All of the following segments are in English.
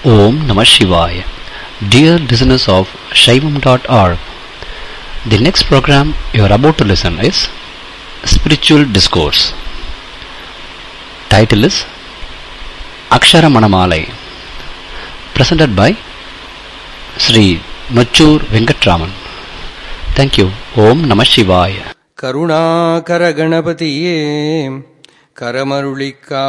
Om Namah Shivaya. Dear listeners of Shaivam.org, the next program you are about to listen is Spiritual Discourse. Title is Akshara Manamalai, presented by Sri Nochur Venkatraman. Thank you. Om Namah Shivaya. Karunakara Ganapatiye Karamaruli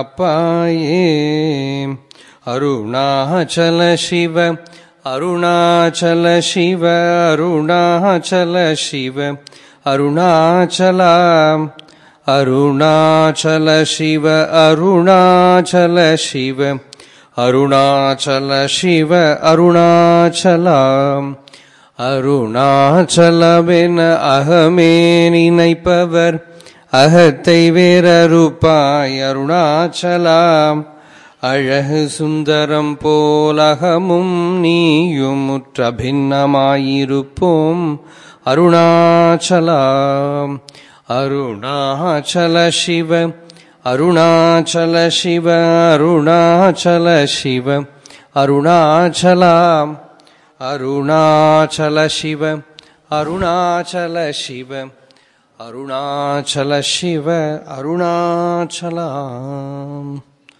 Kapaye Arunachala Shiva Arunachala Shiva Arunachala Shiva Arunachala Arunachala Shiva Arunachala Shiva Arunachala Shiva Arunachala அருணாச்சலமென அகமே நினைப்பவர் அகத்தை வேறறுப்பாய் அருணாச்சலாம் அழகு சுந்தரம் போலகமும் நீயும் முற்ற பின்னமாயிருப்போம் அருணாச்சலாம் அருணாச்சல சிவ அருணாச்சல சிவ அருணாச்சல சிவ Arunachalam Arunachala Shiva, Arunachala Shiva, Arunachala Shiva, Arunachalam.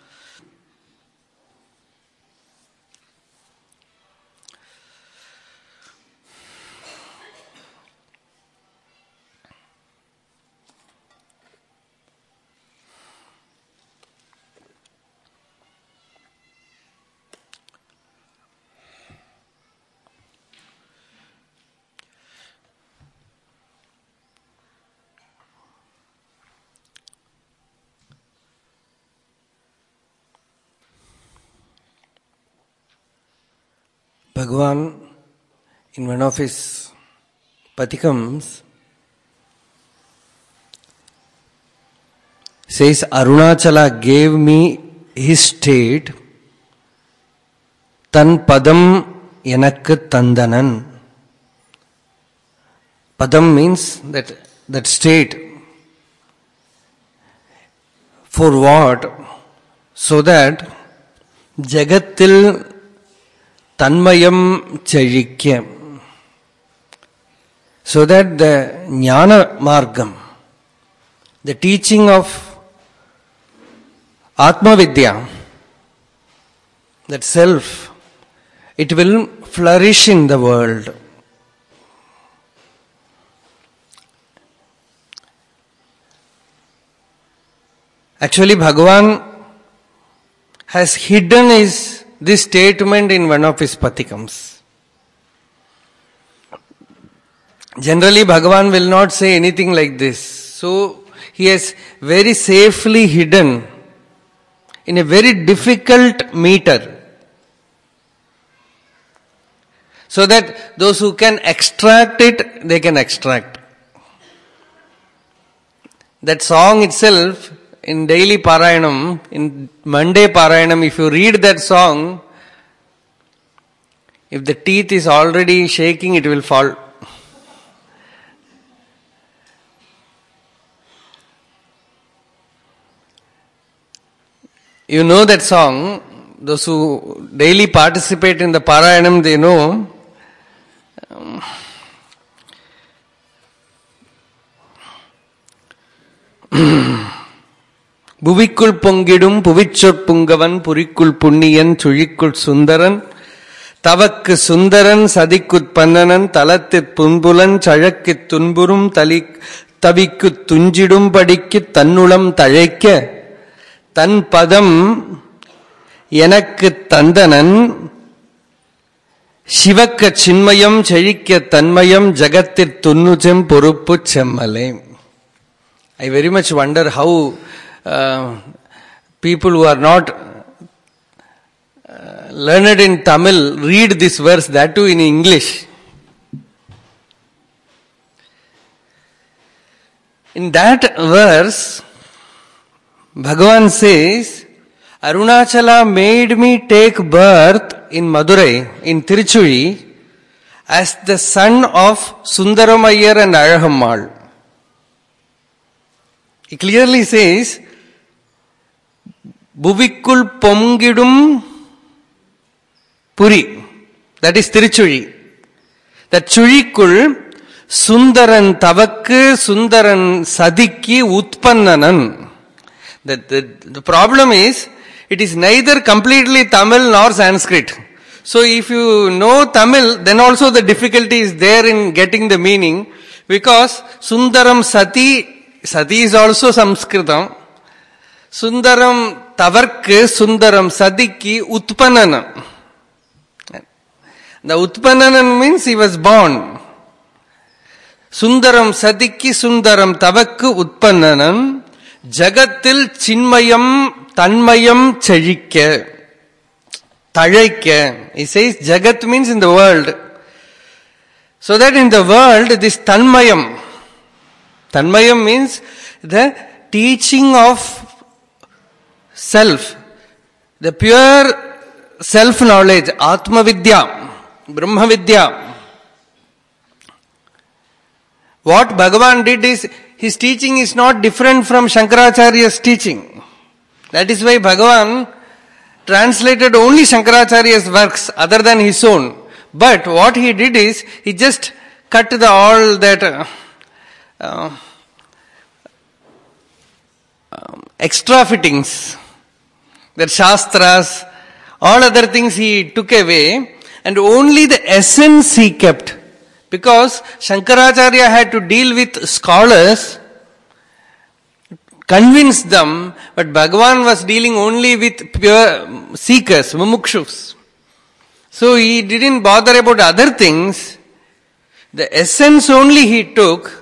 Bhagavan, in one of his patikams, says Arunachala gave me his state, Tan Padam Yanakku Tandanan. Padam means that state. For what? So that Jagatil Tanmayam Chayikya. So that the Jnana Margam, the teaching of Atma Vidya, that self, it will flourish in the world. Actually, Bhagavan has hidden this statement in one of his patikams. Generally, Bhagavan will not say anything like this. So, he has very safely hidden in a very difficult meter, so that those who can extract it, they can extract. That song itself, in daily Parayanam, in Monday Parayanam, if you read that song, if the teeth is already shaking, it will fall. You know that song, those who daily participate in the Parayanam, they know. புவிக்குள் பொங்கிடும் புவிச்சொற் புங்கவன் புரிக்குள் புண்ணியன் சுழிக்குள் சுந்தரன் தவக்கு சுந்தரன் சதிக்குத் பன்னனன் தலத்திற் புன்புலன் சழக்கித் துன்புறும் தவிக்குத் துஞ்சிடும் படிக்குத் தன்னுளம் தழைக்க தன் பதம் எனக்குத் தந்தனன் சிவக்க சின்மயம் செழிக்க தன்மயம் ஜகத்திற் துன்னுச்செம் பொறுப்புச் செம்மலே. I very much wonder how people who are not learned in Tamil read this verse, that too in English. In that verse, Bhagavan says, Arunachala made me take birth in Madurai, in Tiruchuri, as the son of Sundaramayyar and Alahammal. He clearly says, புவிக்குள் பொங்கிடும் Puri. That is Tiruchuli. That Chulikul Sundaran Tavakku, Sundaran Sadikki, Utpannanan. The problem is, it is neither completely Tamil nor Sanskrit. So if you know Tamil, then also the difficulty is there in getting the meaning, because Sundaram Sati is also Sanskritam. Sundaram Tavarkku, Sundaram Sadikki, Utpannanan. The Utpannanan means he was born. Sundaram Sadikki, Sundaram Tavakku, Utpannanan. Jagatil Chinmayam, Tanmayam Chazhikya. Tazhaikya. He says Jagat means in the world. So that in the world, this Tanmayam. Tanmayam means the teaching of self. The pure self-knowledge. Atma Vidya. Brahma Vidya. What Bhagavan did is, his teaching is not different from Shankaracharya's teaching. That is why Bhagavan translated only Shankaracharya's works other than his own. But what he did is, he just cut all that extra fittings, that Shastras, all other things he took away, and only the essence he kept. Because Shankaracharya had to deal with scholars, convince them, but Bhagavan was dealing only with pure seekers, mumukshus. So he didn't bother about other things. The essence only he took.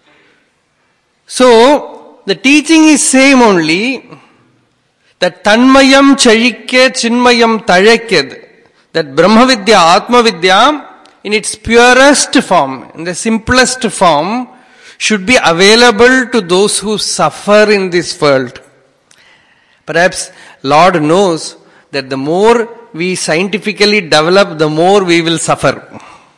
So the teaching is same only, that Tanmayam Chazhikya, Chinmayam Tazhaikya, that Brahma Vidya, Atma Vidya, in its purest form, in the simplest form, should be available to those who suffer in this world. Perhaps Lord knows that the more we scientifically develop, the more we will suffer.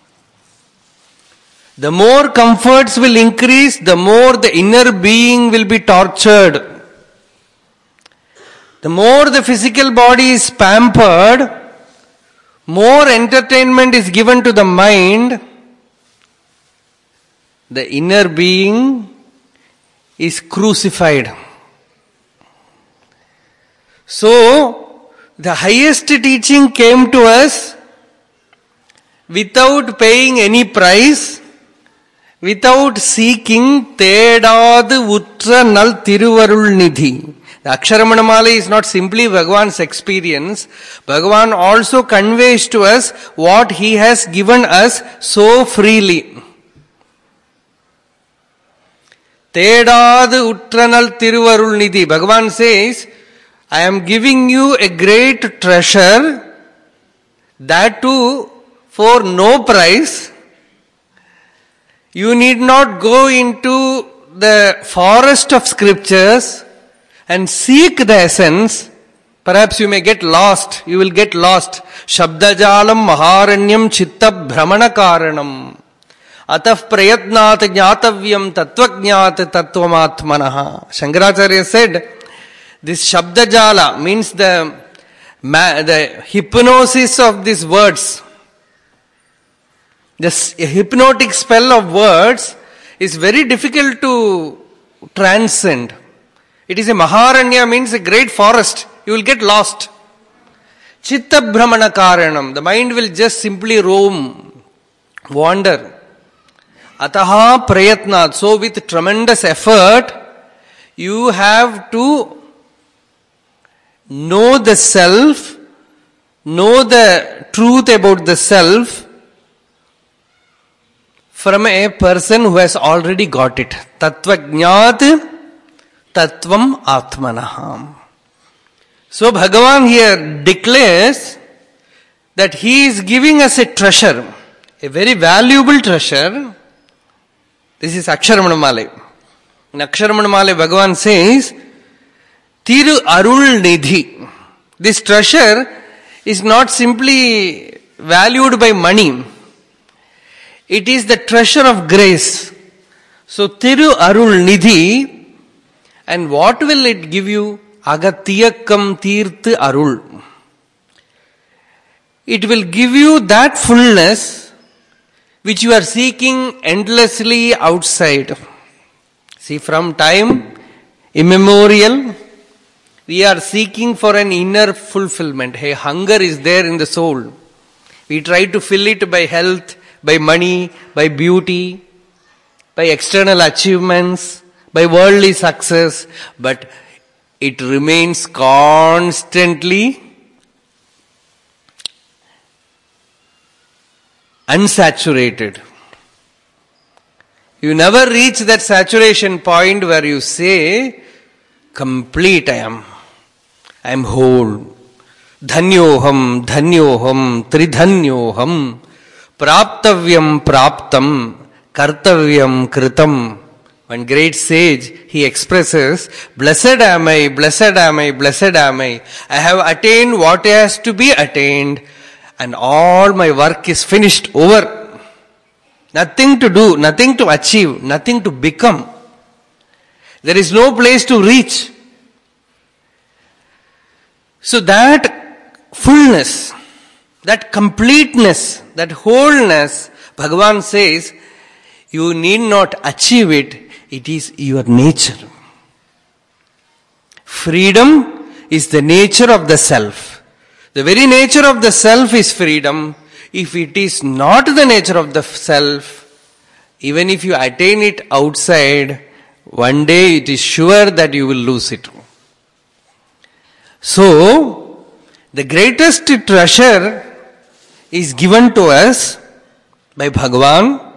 The more comforts will increase, the more the inner being will be tortured. The more the physical body is pampered, more entertainment is given to the mind, the inner being is crucified. So, the highest teaching came to us without paying any price, without seeking. Tedadu Utra Nal Tiruvarul Nidhi. The Aksharamanamala is not simply Bhagavan's experience. Bhagavan also conveys to us what he has given us so freely. Tedadu Utranal Tiruvarul Nidhi. Bhagavan says, I am giving you a great treasure, that too for no price. You need not go into the forest of scriptures and seek the essence. Perhaps you may get lost. You will get lost. Shabdajalam maharanyam chitta brahmana karanam. Ataf prayatnat jnatavyam tattvajnat tattvamatmanaha. Shankaracharya said, this Shabdajala means the hypnosis of these words. This hypnotic spell of words is very difficult to transcend. It is a Maharanya, means a great forest. You will get lost. Chitta Brahmana Karanam. The mind will just simply roam, wander. Ataha Prayatnat. So with tremendous effort, you have to know the self, know the truth about the self from a person who has already got it. Tattvajnat Tattvam Atmanaham. So Bhagavan here declares that he is giving us a treasure, a very valuable treasure. This is Aksharamanamala. In Aksharamanamala, Bhagavan says, Tiru Arul Nidhi. This treasure is not simply valued by money. It is the treasure of grace. So Tiru Arul Nidhi. And what will it give you? Agatyakam Tirth Arul. it will give you that fullness which you are seeking endlessly outside. See, from time immemorial, we are seeking for an inner fulfillment. A hunger is there in the soul. We try to fill it by health, by money, by beauty, by external achievements, by worldly success, but it remains constantly unsaturated. You never reach that saturation point where you say, complete I am. I am whole. Dhanyoham, dhanyoham, tridhanyoham, praptavyam praptam, kartavyam kritam. One great sage, he expresses, blessed am I, blessed am I, blessed am I. I have attained what has to be attained and all my work is finished, over. Nothing to do, nothing to achieve, nothing to become. There is no place to reach. So that fullness, that completeness, that wholeness, Bhagavan says, you need not achieve it, it is your nature. Freedom is the nature of the self. The very nature of the self is freedom. If it is not the nature of the self, even if you attain it outside, one day it is sure that you will lose it. So, the greatest treasure is given to us by Bhagavan.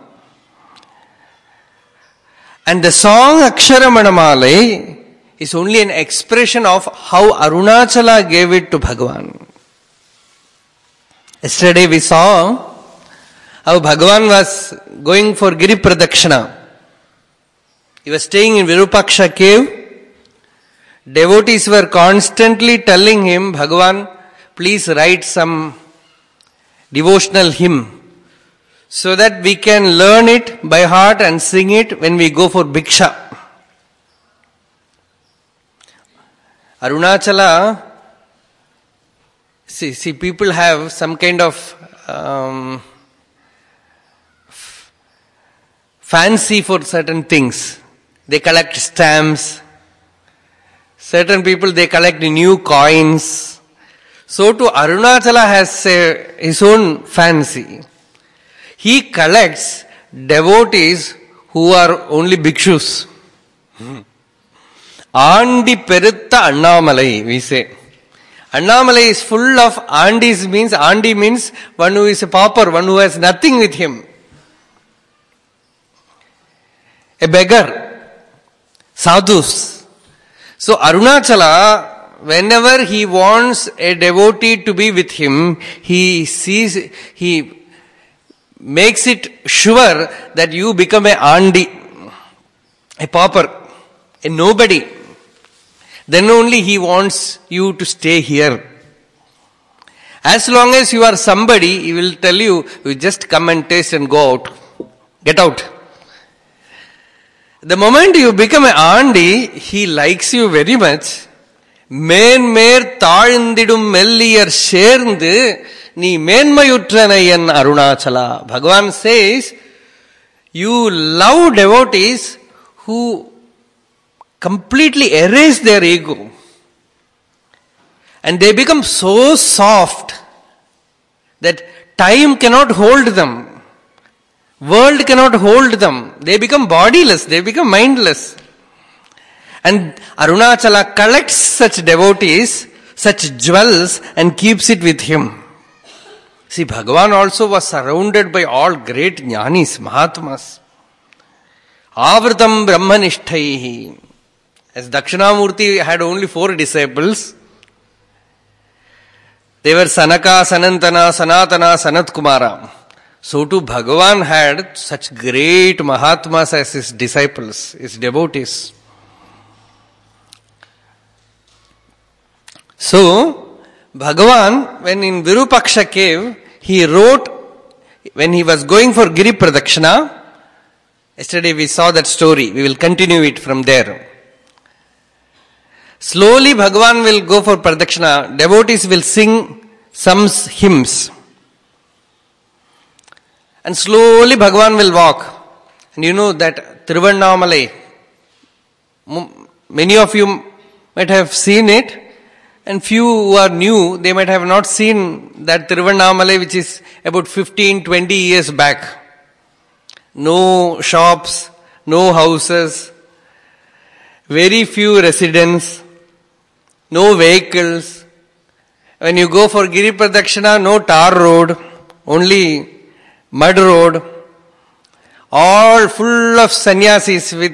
And the song Aksharamanamale is only an expression of how Arunachala gave it to Bhagavan. Yesterday we saw how Bhagavan was going for Giri Pradakshina. He was staying in Virupaksha cave. Devotees were constantly telling him, Bhagavan, please write some devotional hymn so that we can learn it by heart and sing it when we go for Bhiksha. Arunachala, see, people have some kind of fancy for certain things. They collect stamps. Certain people, they collect new coins. So too Arunachala has his own fancy. He collects devotees who are only bhikshus. Andi Perutta Annamalai, we say. Annamalai is full of Andis, means Andi means one who is a pauper, one who has nothing with him. A beggar. Sadhus. So Arunachala, whenever he wants a devotee to be with him, he makes it sure that you become a Andi, a pauper, a nobody. Then only he wants you to stay here. As long as you are somebody, he will tell you, you just come and taste and go out. Get out. The moment you become an Andi, he likes you very much. Menmer taalindidum melliyar sherந்து நீ மேன்மையுற்றனையன் Arunachala. Bhagavan says, you love devotees who completely erase their ego. And they become so soft that time cannot hold them. World cannot hold them. They become bodiless, they become mindless. And Arunachala collects such devotees, such jewels, and keeps it with him. See, Bhagavan also was surrounded by all great jnanis, Mahatmas. Avritam Brahmanishtaihi. As Dakshinamurti had only 4 disciples, they were Sanaka, Sanantana, Sanatana, Sanat Kumara. So too Bhagavan had such great Mahatmas as his disciples, his devotees. So, Bhagavan, when in Virupaksha cave, he wrote, when he was going for Giri Pradakshina, yesterday we saw that story, we will continue it from there. Slowly Bhagavan will go for Pradakshina, devotees will sing some hymns. and slowly Bhagavan will walk. And you know that Tiruvannamalai, many of you might have seen it, and few who are new, they might have not seen that Tiruvannamalai, which is about 15, 20 years back. No shops, no houses, very few residents, no vehicles. When you go for Giri Pradakshina, no tar road, only mud road, all full of sannyasis with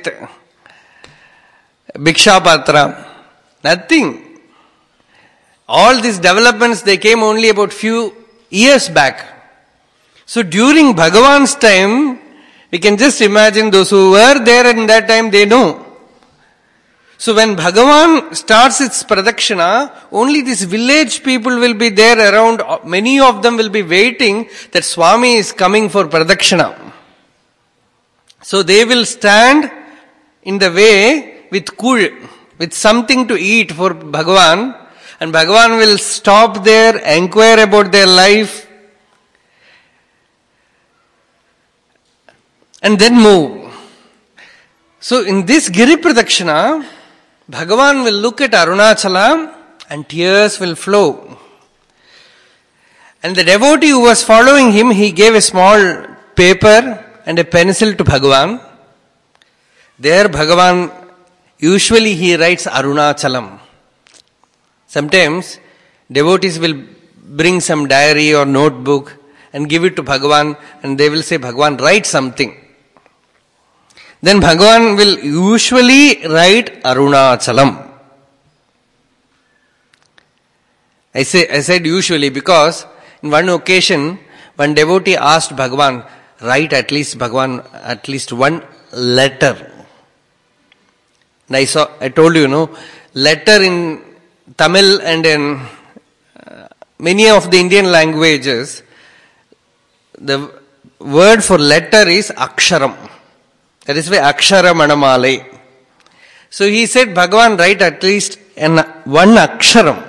Bhiksha Patra. Nothing. All these developments, they came only about few years back. So during Bhagavan's time, we can just imagine those who were there in that time, they know. So when Bhagavan starts its Pradakshina, only these village people will be there around. Many of them will be waiting that Swami is coming for Pradakshina. So they will stand in the way with kul, with something to eat for Bhagavan. And Bhagavan will stop there, inquire about their life, and then move. So in this Giri Pradakshina, Bhagavan will look at Arunachala and tears will flow. And the devotee who was following him, he gave a small paper and a pencil to Bhagavan. There Bhagavan, usually he writes Arunachalam. Sometimes devotees will bring some diary or notebook and give it to Bhagavan, and they will say, Bhagavan, write something. Then Bhagavan will usually write Arunachalam. I said usually because in one occasion, one devotee asked Bhagavan, write at least one letter. And I told you, letter in Tamil and in many of the Indian languages, the word for letter is Aksharam. That is why Akshara Manamalai. So he said, Bhagavan, write at least one Aksharam.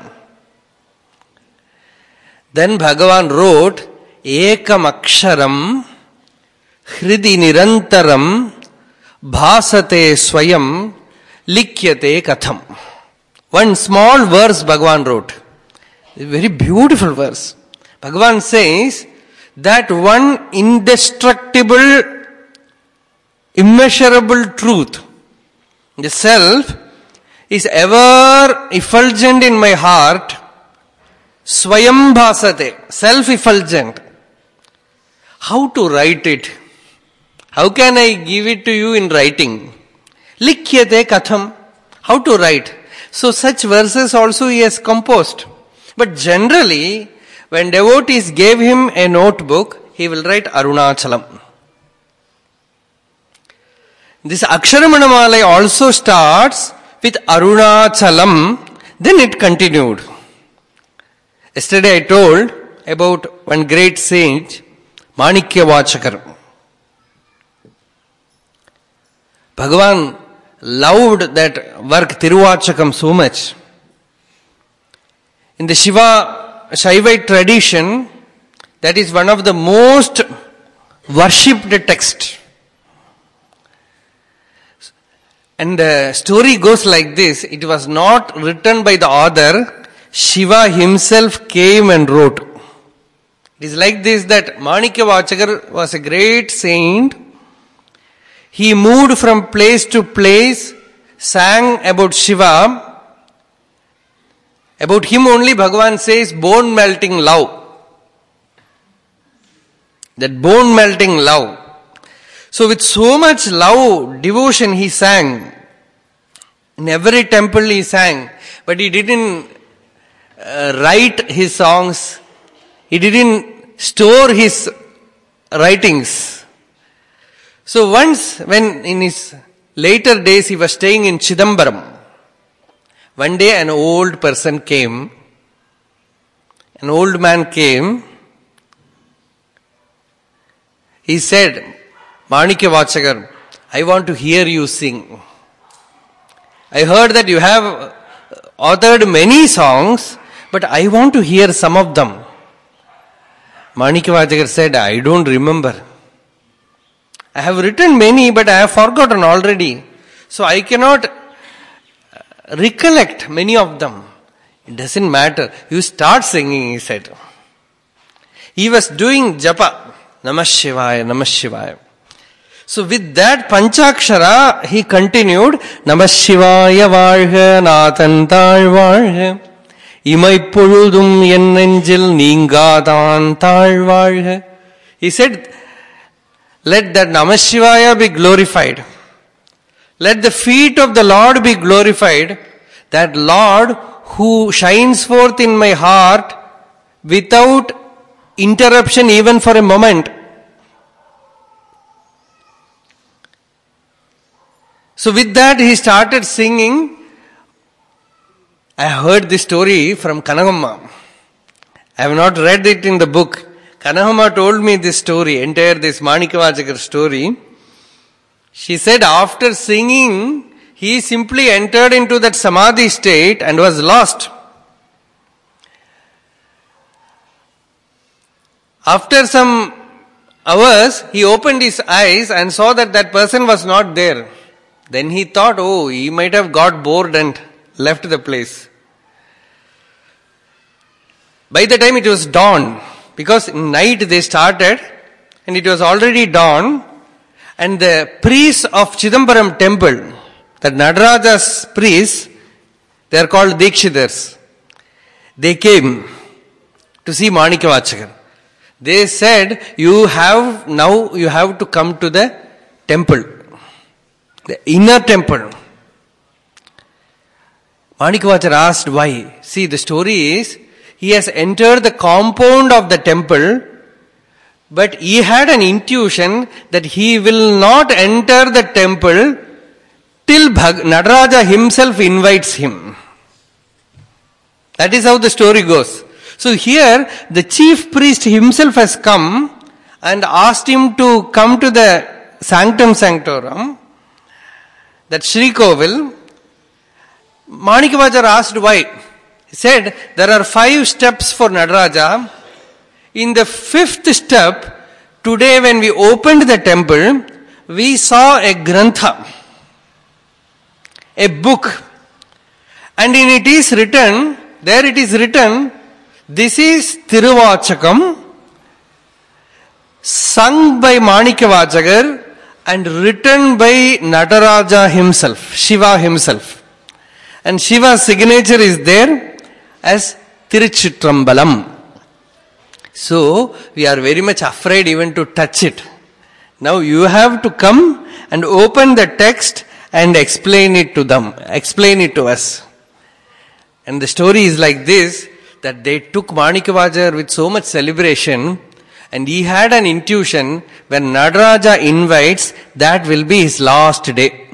Then Bhagavan wrote, Ekam Aksharam Hridi Nirantaram Bhasate Swayam Likyate Katham. One small verse Bhagavan wrote. A very beautiful verse. Bhagavan says that one indestructible, immeasurable truth, the self, is ever effulgent in my heart. Swayam bhasate, self-effulgent. How to write it? How can I give it to you in writing? Likyate katham. How to write? So such verses also he has composed. But generally, when devotees gave him a notebook, he will write Arunachalam. This Aksharamanamala also starts with Arunachalam, then it continued. Yesterday I told about one great saint, Manikya Vachakar. Bhagavan loved that work Tiruvachakam so much. In the Shaivite tradition, that is one of the most worshipped texts. And the story goes like this. It was not written by the author. Shiva himself came and wrote. It is like this, that Manikya Vachakar was a great saint. He moved from place to place, sang about Shiva. About him only Bhagavan says, bone melting love. That bone melting love. So with so much love, devotion he sang. In every temple he sang. But he didn't write his songs. He didn't store his writings. So once when in his later days he was staying in Chidambaram, one day an old person came. An old man came. He said, Manikya Vachakar, I want to hear you sing. I heard that you have authored many songs, but I want to hear some of them. Manikya Vachakar said, I don't remember. I have written many, but I have forgotten already. So I cannot recollect many of them. It doesn't matter. You start singing, he said. He was doing japa. Namah Shivaya, Namah Shivaya. So with that Panchakshara, he continued, Namah Shivaya Varga, Nathantal Varga, Imai Puludum En Nenjil Ningadan Tal Varga. He said, let that Namah Shivaya be glorified. Let the feet of the Lord be glorified. That Lord who shines forth in my heart without interruption even for a moment. So with that he started singing. I heard this story from Kanagamma. I have not read it in the book. Kanagamma told me this story, entire this Manikavachakar story. She said after singing, he simply entered into that samadhi state and was lost. After some hours, he opened his eyes and saw that that person was not there. Then he thought, oh, he might have got bored and left the place. By the time it was dawn, because in night they started and it was already dawn, and the priests of Chidambaram temple, that Nadaraja's priests, they are called Dikshidars. They came to see Manikavachakar. They said, you have to come to the temple, the inner temple. Manikavachakar asked why. See, the story is, he has entered the compound of the temple, but he had an intuition that he will not enter the temple till Nadaraja himself invites him. That is how the story goes. So here, the chief priest himself has come and asked him to come to the Sanctum Sanctorum, that Sri Kovil. Manikavachakar asked why. He said, there are 5 steps for Nadaraja. In the 5th step, today when we opened the temple, we saw a grantha, a book. And in it is written, this is Tiruvachakam, sung by Manikavachakar and written by Nadaraja himself, Shiva himself. And Shiva's signature is there as Tiruchitrambalam. So, we are very much afraid even to touch it. Now you have to come and open the text and explain it to us. And the story is like this, that they took Manikavachakar with so much celebration, and he had an intuition, when Nadaraja invites, that will be his last day.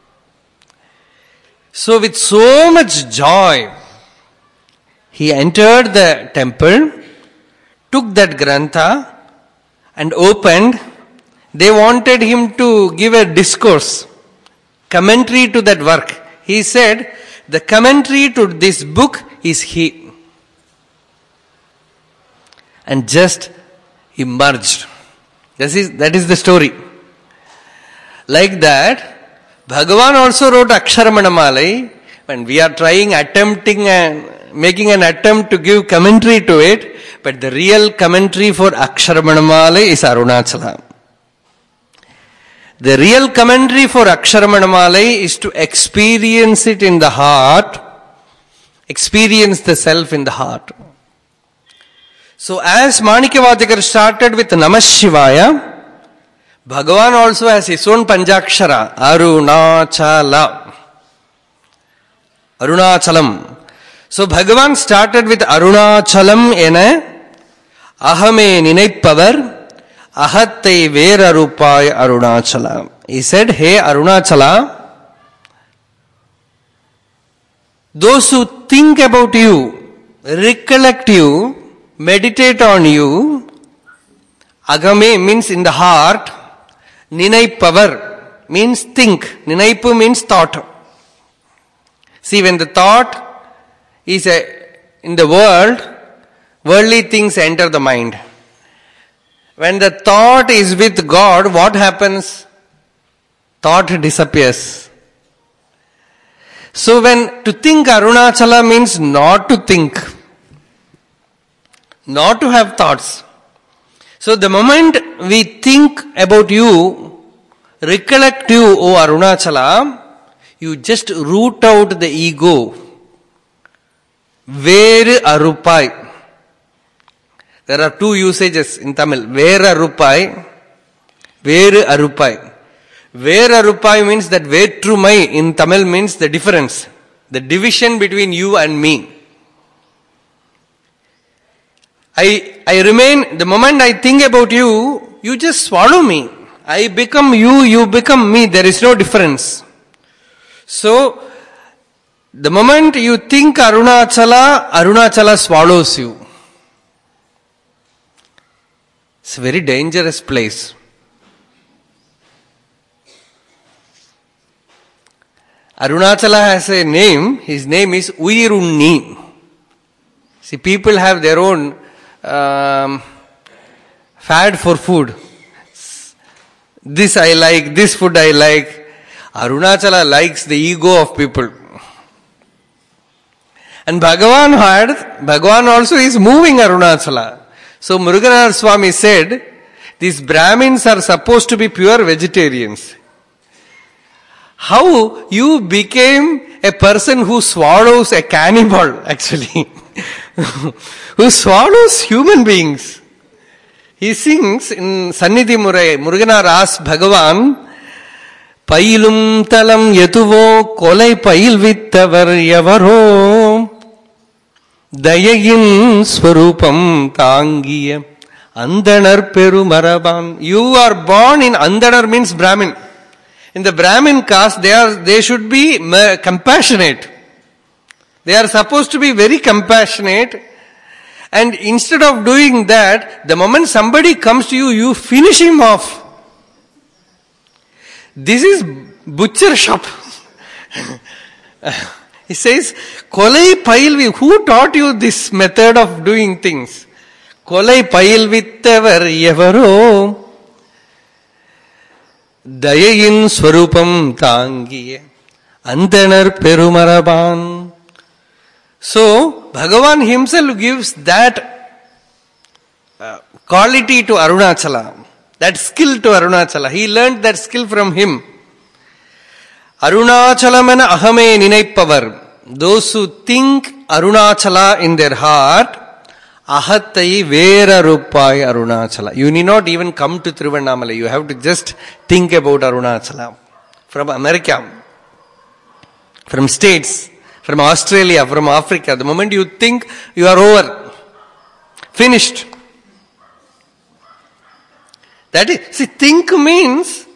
So with so much joy, he entered the temple, took that grantha and opened. They wanted him to give a discourse, commentary to that work. He said, the commentary to this book is he. And just emerged. That is the story. Like that, Bhagavan also wrote Aksharamanamala. When we are making an attempt to give commentary to it, but the real commentary for Aksharamanamala is Arunachala. The real commentary for Aksharamanamala is to experience it in the heart, experience the self in the heart. So as Manikavachakar started with Namah Shivaya, Bhagavan also has his own Panchakshara, Arunachala. Arunachalam. So Bhagavan started with Arunachalam ena Ahame Ninaipavar Ahatte Vera Rupai Arunachala. He said, hey Arunachala, those who think about you, recollect you, meditate on you, Agame means in the heart, Ninaipavar means think, Ninaipu means thought. See, when the thought is in the world, worldly things enter the mind. When the thought is with God, what happens? Thought disappears. So when to think Arunachala means not to think, not to have thoughts. So the moment we think about you, recollect you, O Arunachala, you just root out the ego. Veru arupai. There are two usages in Tamil. Vera rupai, Veru arupai. Vera rupai means that vetrumai in Tamil means the difference, the division between you and me. I remain, the moment I think about you, you just swallow me. I become you, you become me. There is no difference. So, the moment you think Arunachala, Arunachala swallows you. It's a very dangerous place. Arunachala has a name. His name is Uyirunni. See, people have their own fad for food. This I like, this food I like. Arunachala likes the ego of people. And Bhagavan also is moving Arunachala. So Muruganarayan Swami said, these Brahmins are supposed to be pure vegetarians. How you became a person who swallows a cannibal, actually. Who swallows human beings. He sings in Sannidhi Murai, Muruganarayan asks Bhagavan, Pailum talam yetuvo kolai pail vittavar yavaro dayayin swarupam tangiya andanar peru maraban. You are born in Andanar means Brahmin. In the Brahmin caste, they should be compassionate. They are supposed to be very compassionate. And instead of doing that, the moment somebody comes to you, you finish him off. This is butcher shop. He says, Kolai pailvi. Who taught you this method of doing things? Kolai pailvittevar yavaro dayayin swarupam tangiye andanar perumaraban. So, Bhagavan himself gives that quality to Arunachala, that skill to Arunachala. He learned that skill from him. Arunachalamana ahame ninaipavar. Those who think Arunachala in their heart, ahattai vera rupai Arunachala. You need not even come to Tiruvannamalai. You have to just think about Arunachala. From America, from states, from Australia, from Africa. The moment you think, you are over. Finished. That is, see, think means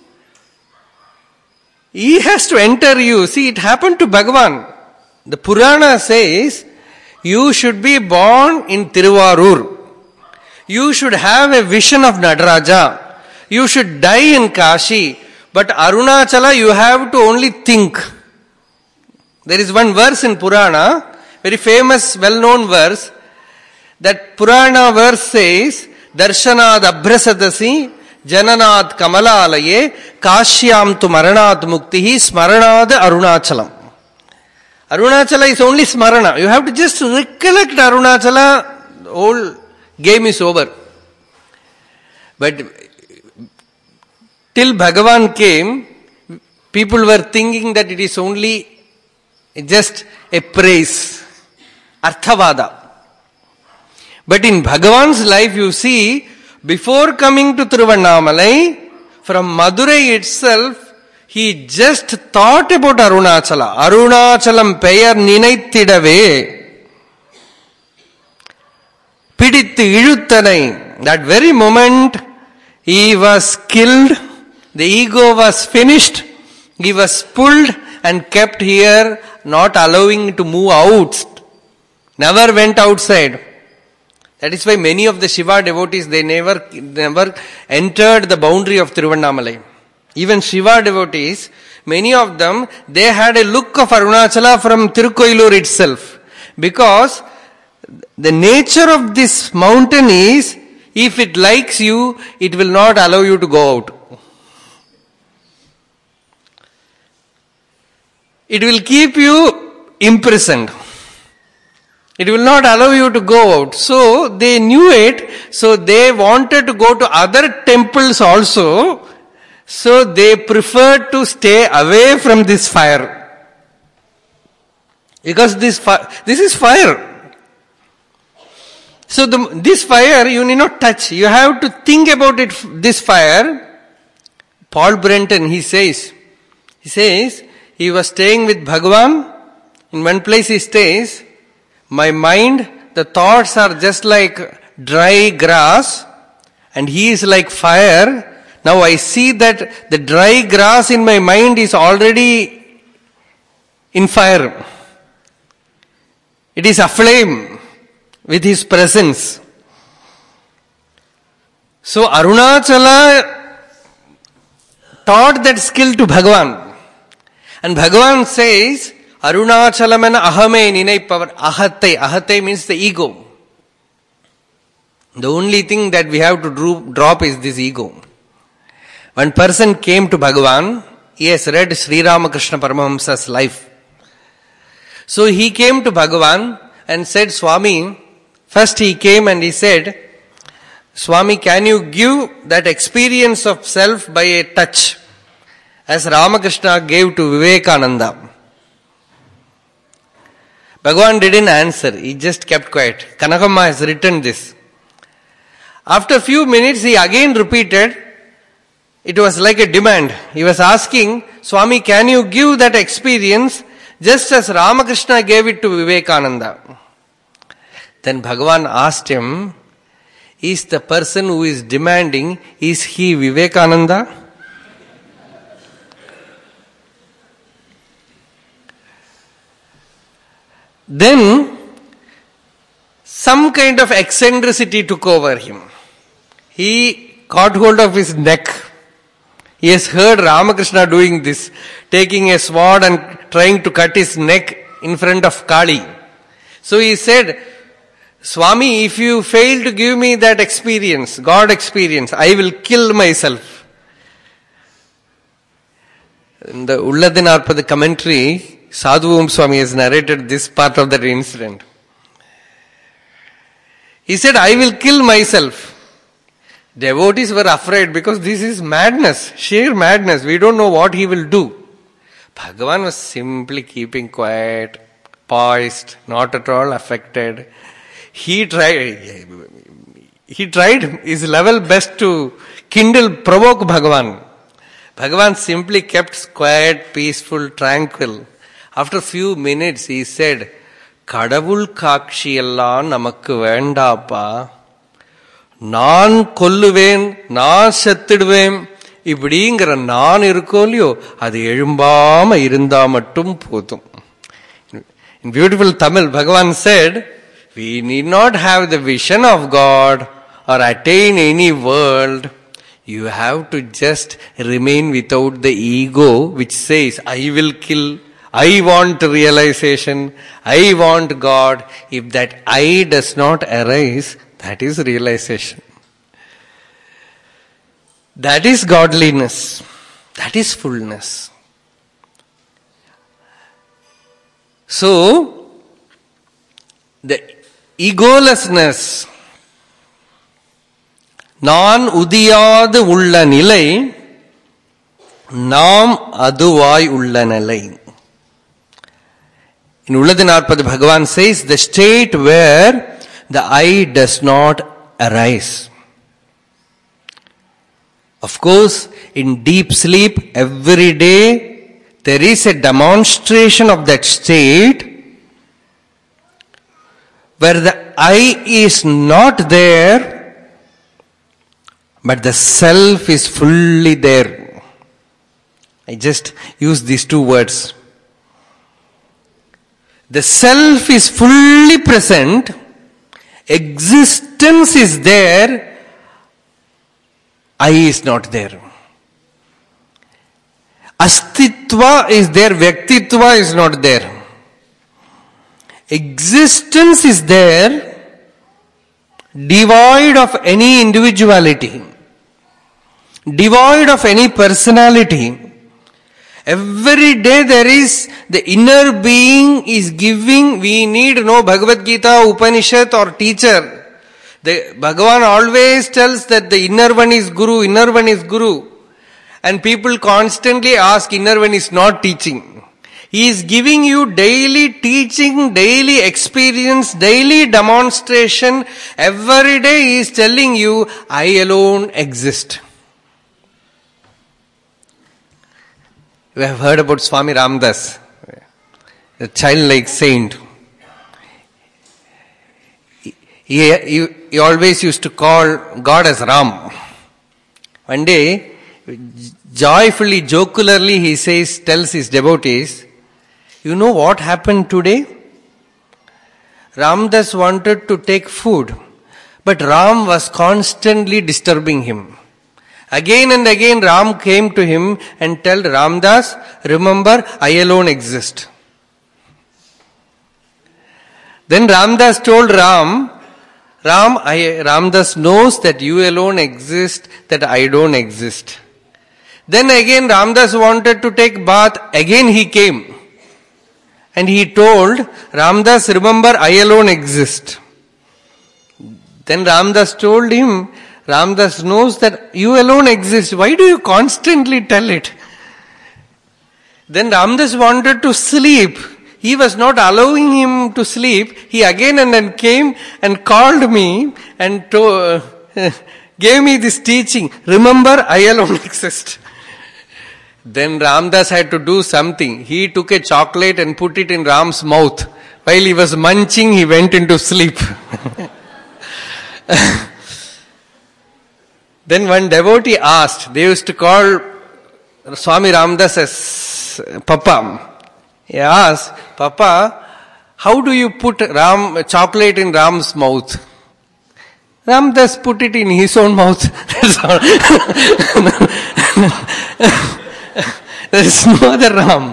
he has to enter you. See, it happened to Bhagavan. The Purana says, you should be born in Tiruvarur. You should have a vision of Nadaraja. You should die in Kashi. But Arunachala, you have to only think. There is one verse in Purana, very famous, well-known verse. That Purana verse says, Darshanad abhrasadasi jananad kamalalaye kashyam tu maranad muktihi smaranad arunachalam. Arunachala is only smarana. You have to just recollect Arunachala, the whole game is over. But till Bhagavan came, people were thinking that it is only just a praise, Arthavada. But in Bhagavan's life, you see, before coming to Tiruvannamalai, from Madurai itself, he just thought about Arunachala. Arunachalam peyar ninaithidave. Pidittu iluttanai. That very moment, he was killed, the ego was finished, he was pulled and kept here, not allowing to move out. Never went outside. That is why many of the Shiva devotees, they never entered the boundary of Tiruvannamalai. Even Shiva devotees, many of them, they had a look of Arunachala from Tirukoilur itself. Because the nature of this mountain is, if it likes you, it will not allow you to go out. It will keep you imprisoned. It will not allow you to go out. So they knew it, so they wanted to go to other temples also, so they preferred to stay away from this fire. Because this is fire. So this fire you need not touch. You have to think about it, this fire. Paul Brenton, he says, he was staying with Bhagavan. In one place he stays, my mind, the thoughts are just like dry grass and he is like fire. Now I see that the dry grass in my mind is already in fire. It is aflame with his presence. So Arunachala taught that skill to Bhagavan. And Bhagavan says, Arunachalamana ahame ninai power. Ahate means the ego. The only thing that we have to drop is this ego. One person came to Bhagavan. He has read Sri Ramakrishna Paramahamsa's life. So he came to Bhagavan and said, Swami, first he came and he said, Swami, can you give that experience of self by a touch, as Ramakrishna gave to Vivekananda? Bhagavan didn't answer. He just kept quiet. Kanakamma has written this. After a few minutes, he again repeated. It was like a demand. He was asking, Swami, can you give that experience just as Ramakrishna gave it to Vivekananda? Then Bhagavan asked him, is the person who is demanding, is he Vivekananda? Then some kind of eccentricity took over him. He caught hold of his neck. He has heard Ramakrishna doing this, taking a sword and trying to cut his neck in front of Kali. So he said, Swami, if you fail to give me that experience, God experience, I will kill myself. In the Ulladinarpada commentary, Sadhu Swami has narrated this part of that incident. He said, I will kill myself. Devotees were afraid because this is madness, sheer madness. We don't know what he will do. Bhagavan was simply keeping quiet, poised, not at all affected. He tried his level best to provoke Bhagavan. Bhagavan simply kept quiet, peaceful, tranquil. After a few minutes he said, Kadavul Kakshiyalla namakku vendappa. நான் கொல்லுவேன், நான் செத்துடுவேன், இப்படிங்கிற நான் இருக்கோ இல்லையோ, அது எழும்பாம இருந்தா மட்டும் போதும். In beautiful Tamil, Bhagavan said, we need not have the vision of God or attain any world. You have to just remain without the ego which says, I will kill, I want realization, I want God. If that I does not arise, that is realization. That is godliness. That is fullness. So, the egolessness, நான் உதியாது உள்ள நிலை, நாம் அதுவாய் உள்ள நிலை. In Ulladinarpada, Bhagavan says, the state where the I does not arise. Of course, in deep sleep, every day, there is a demonstration of that state where the I is not there, but the self is fully there. I just use these two words. The self is fully present, existence is there, I is not there. Astitva is there, Vyaktitva is not there. Existence is there, devoid of any individuality, devoid of any personality. Every day there is, the inner being is giving. We need no Bhagavad Gita, Upanishad or teacher. The Bhagavan always tells that the inner one is Guru, inner one is Guru. And people constantly ask, inner one is not teaching. He is giving you daily teaching, daily experience, daily demonstration. Every day he is telling you, I alone exist. We have heard about Swami Ramdas, a childlike saint. He always used to call God as Ram. One day, joyfully, jocularly, he tells his devotees, you know what happened today? Ramdas wanted to take food, but Ram was constantly disturbing him. Again and again Ram came to him and told Ramdas, remember, I alone exist. Then Ramdas told Ramdas knows that you alone exist, that I don't exist. Then again Ramdas wanted to take bath, again he came. And he told Ramdas, remember, I alone exist. Then Ramdas told him, Ramdas knows that you alone exist. Why do you constantly tell it? Then Ramdas wanted to sleep. He was not allowing him to sleep. He again and then came and called me and gave me this teaching. Remember, I alone exist. Then Ramdas had to do something. He took a chocolate and put it in Ram's mouth. While he was munching, he went into sleep. Then one devotee asked, they used to call Swami Ramdas as Papa. He asked, Papa, how do you put chocolate in Ram's mouth? Ramdas put it in his own mouth. That's all. There is no other Ram.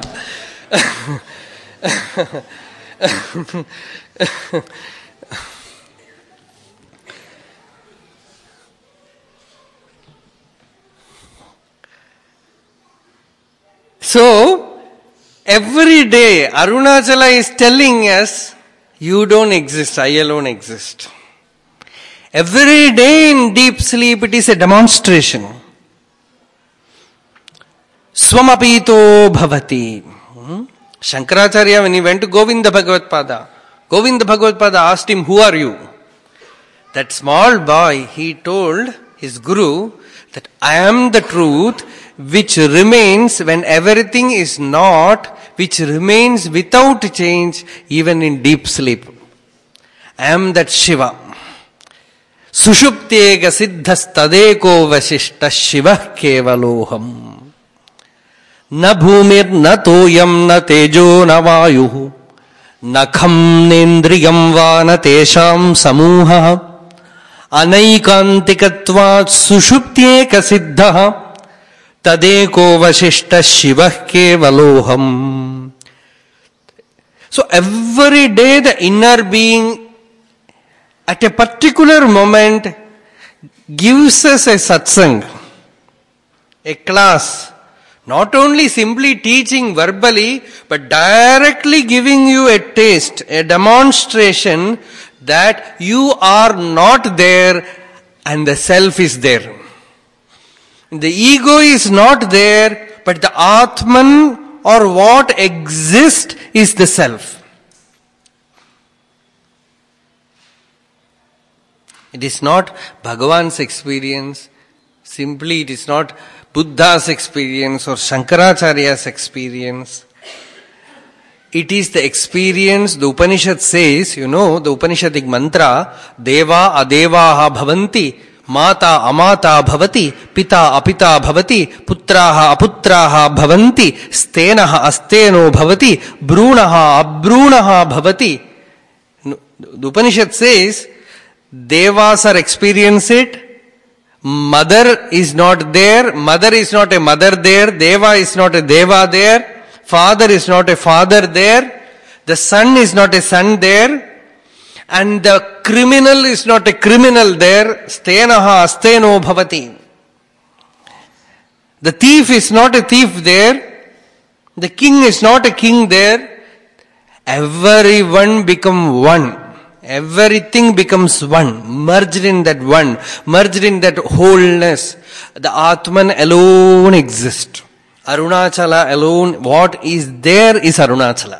So, every day Arunachala is telling us, you don't exist, I alone exist. Every day in deep sleep it is a demonstration. Swamapito bhavati. Shankaracharya, when he went to Govinda Bhagavatpada asked him, who are you? That small boy, he told his guru that I am the truth which remains when everything is not, which remains without change even in deep sleep. I am that Shiva. Sushuptega siddhas tadeko vasishta Shiva kevaloham. Na bhumir na toyam na tejo na vayuhu. Na kham nendriyam va na tesham samuha. Anaikantikatvat sushuptyeka siddha. Tadeko vasishta Shiva kevaloham. So every day the inner being at a particular moment gives us a satsang, a class, not only simply teaching verbally, but directly giving you a taste, a demonstration that you are not there and the self is there. The ego is not there, but the Atman or what exists is the self. It is not Bhagavan's experience, simply it is not Buddha's experience or Shankaracharya's experience. It is the experience, the Upanishad says, the Upanishadic mantra, Deva adevaha bhavanti, Mata amata bhavati, Pita apita bhavati, Putraha aputraha bhavanti, Stenaha asteno bhavati, Brunaha abrunaha bhavati. The Upanishad says, Devas are experiencing it, Mother is not there, Mother is not a mother there, Deva is not a Deva there, Father is not a father there, the Son is not a son there, And the criminal is not a criminal there. Stenaha asteno bhavati. The thief is not a thief there. The king is not a king there. Everyone become one. Everything becomes one. Merged in that one. Merged in that wholeness. The Atman alone exists. Arunachala alone. What is there is Arunachala.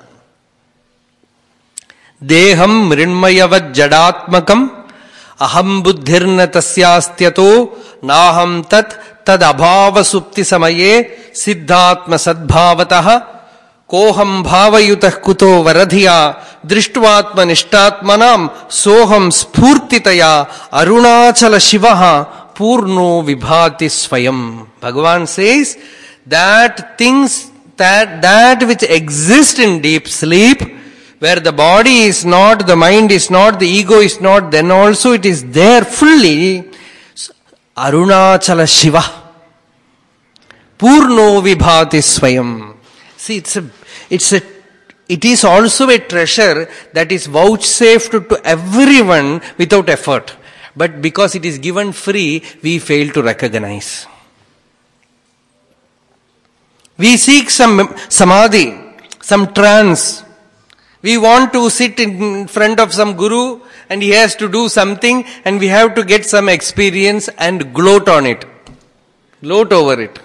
Deham mrinmayavad jadatmakam aham buddhirna tasyastyato naham tat tad abhava supti samaye siddhatma sadbhavataha koham bhavayutah kuto varadhiya drishtvatma nishtatmanam soham spurtitaya arunachala shivaha purno vibhati swayam. Bhagavan says that things that which exist in deep sleep, where the body is not, the mind is not, the ego is not, then also it is there fully. Arunachala Shiva. Purno vibhati swayam. See, it is also a treasure that is vouchsafed to everyone without effort. But because it is given free, we fail to recognize. We seek some samadhi, some trance. We want to sit in front of some guru and he has to do something and we have to get some experience and gloat on it. Gloat over it.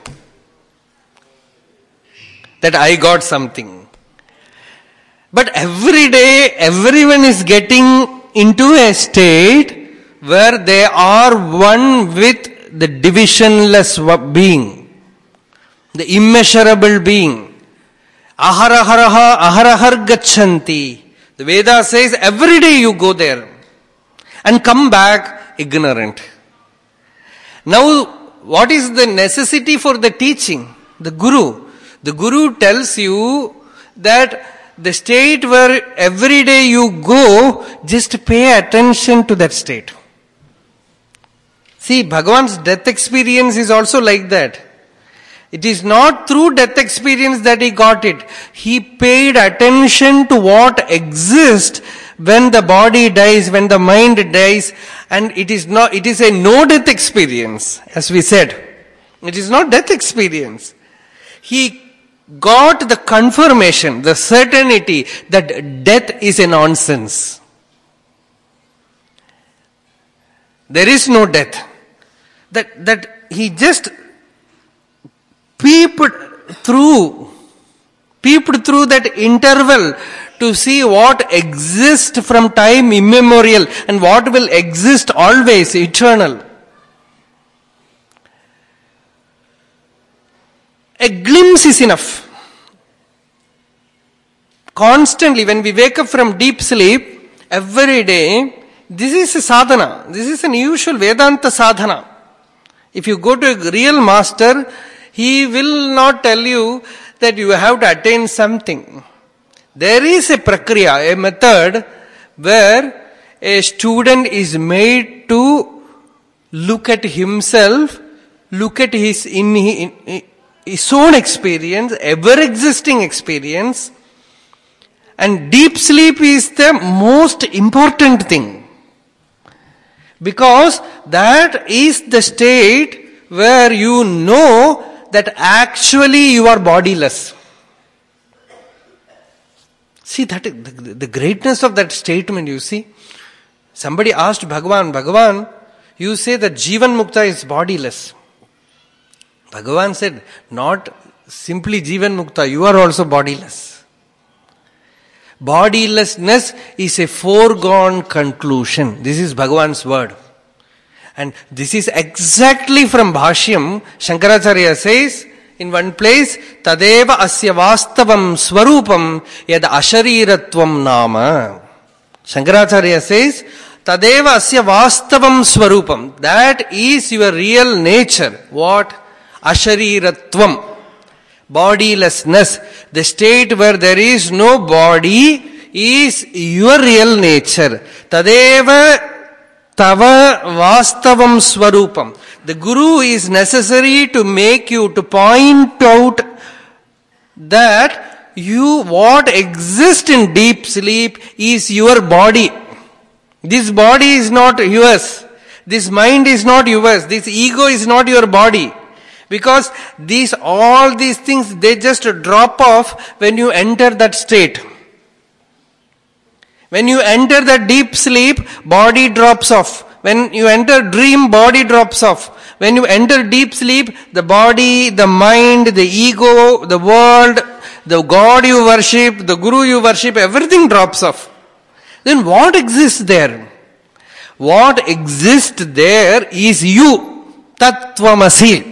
That I got something. But every day, everyone is getting into a state where they are one with the divisionless being, the immeasurable being. Aharaharaha aharahar gachanti. The Veda says every day you go there and come back ignorant. Now, what is the necessity for the teaching? The Guru. The Guru tells you that the state where every day you go, just pay attention to that state. See, Bhagavan's death experience is also like that. It is not through death experience that he got it. He paid attention to what exists when the body dies, when the mind dies, and it is a no death experience, as we said. It is not death experience. He got the confirmation, the certainty that death is a nonsense. There is no death. That he just peeped through that interval to see what exists from time immemorial and what will exist always, eternal. A glimpse is enough. Constantly, when we wake up from deep sleep, every day, this is a sadhana. This is an usual Vedanta sadhana. If you go to a real master, he will not tell you that you have to attain something. There is a prakriya, a method where a student is made to look at himself, look at his own experience, ever-existing experience, and deep sleep is the most important thing. Because that is the state where you know that actually you are bodiless. See, that the greatness of that statement, you see. Somebody asked Bhagavan, you say that Jivan Mukta is bodiless. Bhagavan said, not simply Jivan Mukta, you are also bodiless. Bodilessness is a foregone conclusion. This is Bhagavan's word. And this is exactly from Bhashyam. Shankaracharya says in one place, Tadeva asya vastavam swarupam yad ashariratvam nama. Shankaracharya says, Tadeva asya vastavam swarupam. That is your real nature. What? Ashariratvam. Bodilessness. The state where there is no body is your real nature. Tadeva tava vastavam swarupam. The Guru is necessary to make you, to point out that what exists in deep sleep is your body. This body is not yours. This mind is not yours. This ego is not your body. Because all these things, they just drop off when you enter that state. When you enter that deep sleep, body drops off. When you enter dream, body drops off. When you enter deep sleep, the body, the mind, the ego, the world, the God you worship, the Guru you worship, everything drops off. Then what exists there? What exists there is you, Tattvamasi.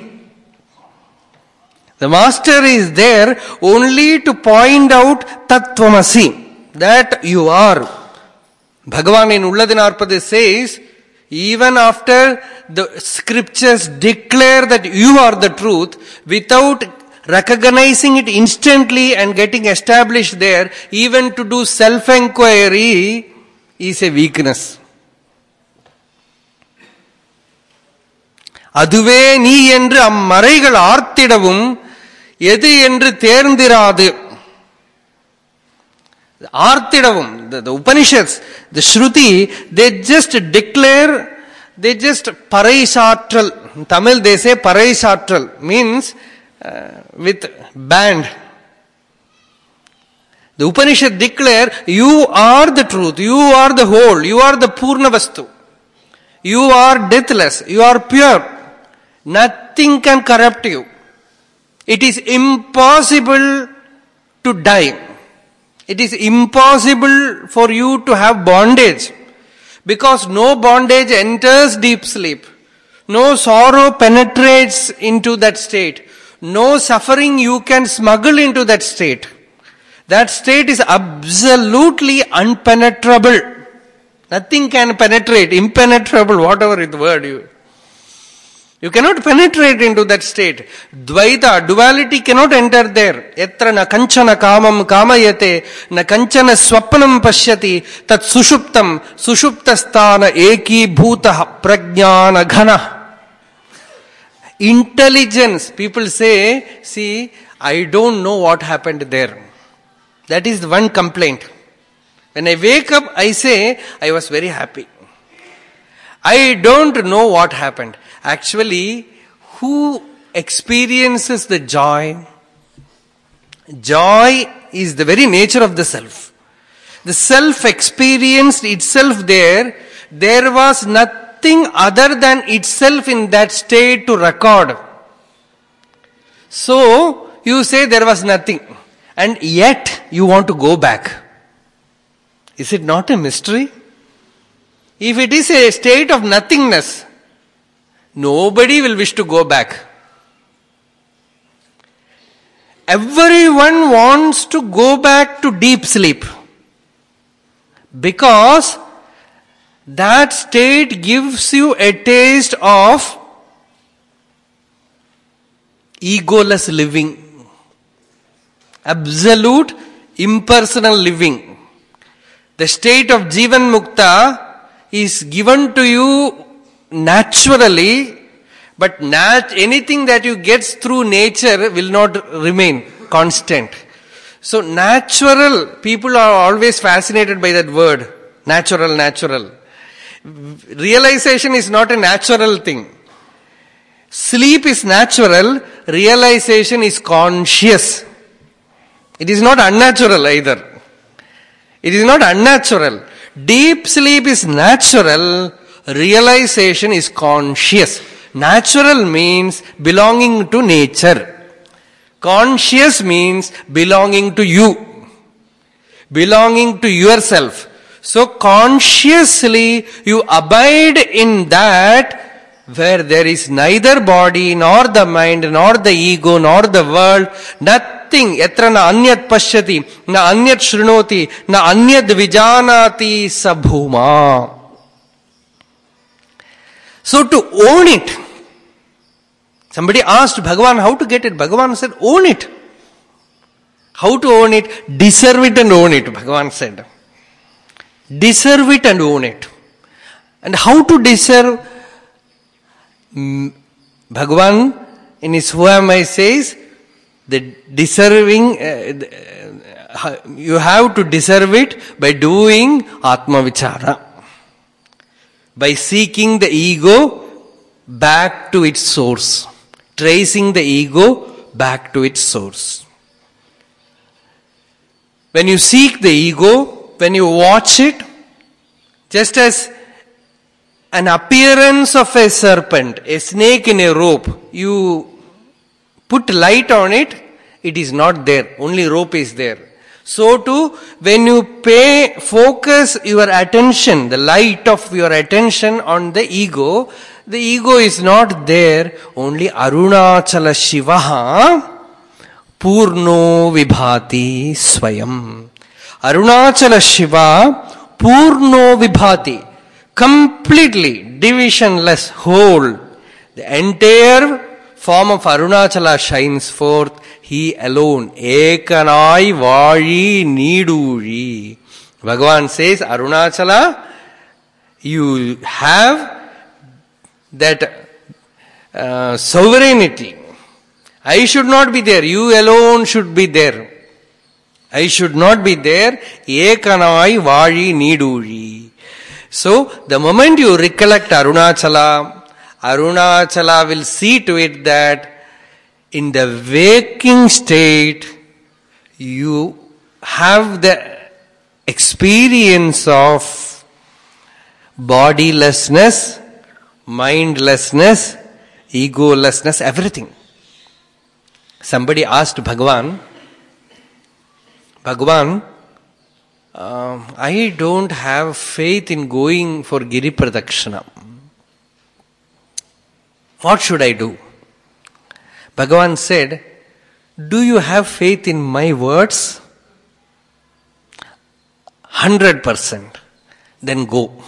The master is there only to point out Tattvamasi, that you are. Bhagavan in Ulladinarpada says, even after the scriptures declare that you are the truth, without recognizing it instantly and getting established there, even to do self-enquiry is a weakness. அதுவே நீ என்று அம்மறைகள் ஆர்த்திடவும் எது என்று தேர்ந்திராது. Arthidavum, the Upanishads, the Shruti, they just declare, they just paraisatral. In Tamil they say paraisatral, means with band. The Upanishad declare, you are the truth, you are the whole, you are the Purna Vastu. You are deathless, you are pure. Nothing can corrupt you. It is impossible to die. It is impossible for you to have bondage, because no bondage enters deep sleep. No sorrow penetrates into that state. No suffering you can smuggle into that state. That state is absolutely unpenetrable. Nothing can penetrate, impenetrable, whatever is the word. You cannot penetrate into that state. Dvaita, duality cannot enter there. Yatra na kanchana kamam kamayate, na kanchana swapnam pashyati, tat sushuptam, sushuptasthana eki bhuta prajnana ghana. Intelligence, people say, see, I don't know what happened there. That is one complaint. When I wake up, I say, I was very happy. I don't know what happened. Actually, who experiences the joy? Joy is the very nature of the self. The self experienced itself there. There was nothing other than itself in that state to record. So, you say there was nothing. And yet, you want to go back. Is it not a mystery? If it is a state of nothingness, nobody will wish to go back. Everyone wants to go back to deep sleep, because that state gives you a taste of egoless living, absolute impersonal living. The state of Jivan Mukta is given to you naturally, but anything that you get through nature will not remain constant. So natural, people are always fascinated by that word, natural, natural. Realization is not a natural thing. Sleep is natural, realization is conscious. It is not unnatural either. It is not unnatural. Deep sleep is natural, realization is conscious. Natural means belonging to nature. Conscious means belonging to you, belonging to yourself. So consciously you abide in that where there is neither body, nor the mind, nor the ego, nor the world, nothing. Yatra na anyat pashyati, na anyat shrunoti, na anyat vijanati sabhuma. So to own it, somebody asked Bhagavan how to get it. Bhagavan said, own it. How to own it? Deserve it and own it, Bhagavan said. Deserve it and own it. And how to deserve? Bhagavan in his Who Am I says, the deserving, you have to deserve it by doing Atma Vichara. by seeking the ego back to its source, tracing the ego back to its source. When you seek the ego, when you watch it, just as an appearance of a serpent, a snake in a rope, you put light on it, it is not there, only rope is there. So too, when you focus your attention, the light of your attention on the ego is not there, only Arunachala Shivaha Purno Vibhati Swayam. Arunachala Shiva Purno Vibhati, completely divisionless whole. The entire form of Arunachala shines forth. He alone. Ekanai Vaji Niduri. Bhagavan says, Arunachala, you have that sovereignty. I should not be there. You alone should be there. I should not be there. Ekanai Vaji Niduri. So, the moment you recollect Arunachala, Arunachala will see to it that in the waking state, you have the experience of bodilessness, mindlessness, egolessness, everything. Somebody asked Bhagavan, I don't have faith in going for Giri Pradakshina. What should I do? Bhagavan said, do you have faith in my words? 100%. Then go.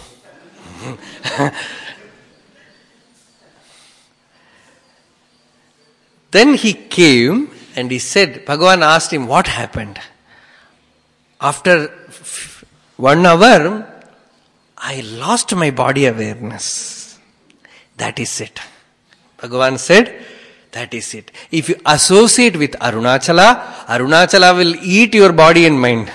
Then he came and he said, Bhagavan asked him, what happened? After 1 hour, I lost my body awareness. That is it. Bhagavan said, that is it. If you associate with Arunachala, Arunachala will eat your body and mind.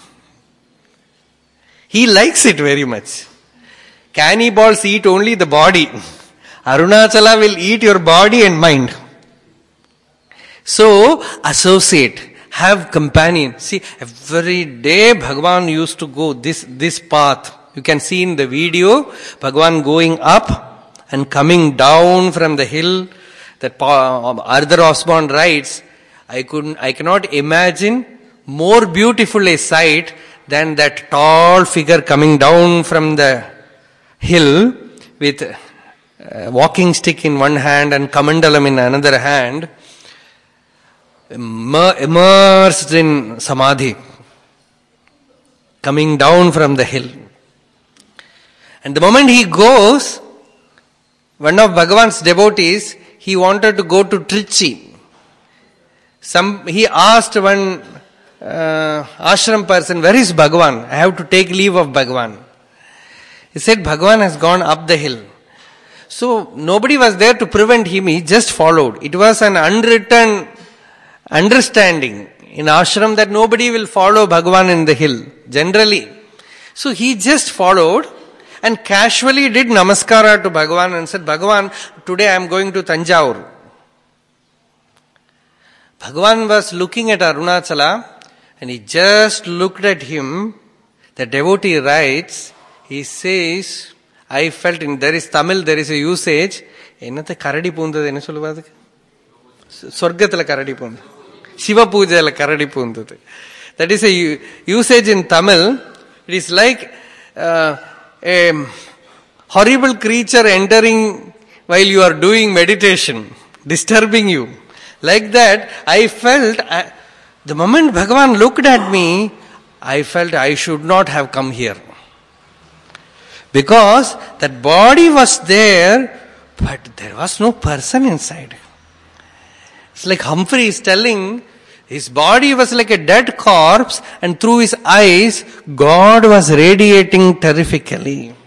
He likes it very much. Cannibals eat only the body. Arunachala will eat your body and mind. So, associate. Have companion. See, every day Bhagavan used to go this path. You can see in the video, Bhagavan going up and coming down from the hill. That Arthur Osborne writes, I cannot imagine more beautiful a sight than that tall figure coming down from the hill with a walking stick in one hand and kamandalam in another hand, immersed in samadhi, coming down from the hill. And the moment he goes, one of Bhagavan's devotees, he wanted to go to Trichy. He asked one ashram person, where is Bhagavan? I have to take leave of Bhagavan. He said, Bhagavan has gone up the hill. So nobody was there to prevent him, he just followed. It was an unwritten understanding in ashram that nobody will follow Bhagavan in the hill, generally. So he just followed and casually did namaskara to Bhagavan and said, Bhagavan, today I am going to Tanjavur. Bhagavan was looking at Arunachala and he just looked at him. The devotee writes, he says, I felt there is Tamil, there is a usage, என்னத்தை கரடி பூந்தது என்ன சொல்லுவாது சொர்க்கத்தில் கரடி பூந்தது சிவ பூஜையில் கரடி பூந்தது. That is a usage in Tamil. It is like a horrible creature entering while you are doing meditation, disturbing you. Like that, I felt, the moment Bhagavan looked at me, I felt I should not have come here. Because that body was there, but there was no person inside. It's like Humphrey is telling, his body was like a dead corpse and through his eyes, God was radiating terrifically.